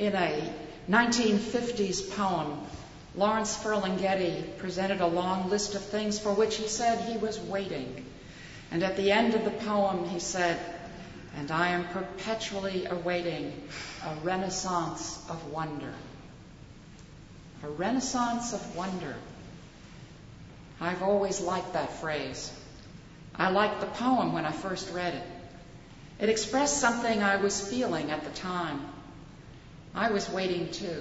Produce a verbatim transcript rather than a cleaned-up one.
In a nineteen fifties poem, Lawrence Ferlinghetti presented a long list of things for which he said he was waiting. And at the end of the poem, he said, "And I am perpetually awaiting a renaissance of wonder." A renaissance of wonder. I've always liked that phrase. I liked the poem when I first read it. It expressed something I was feeling at the time. I was waiting too.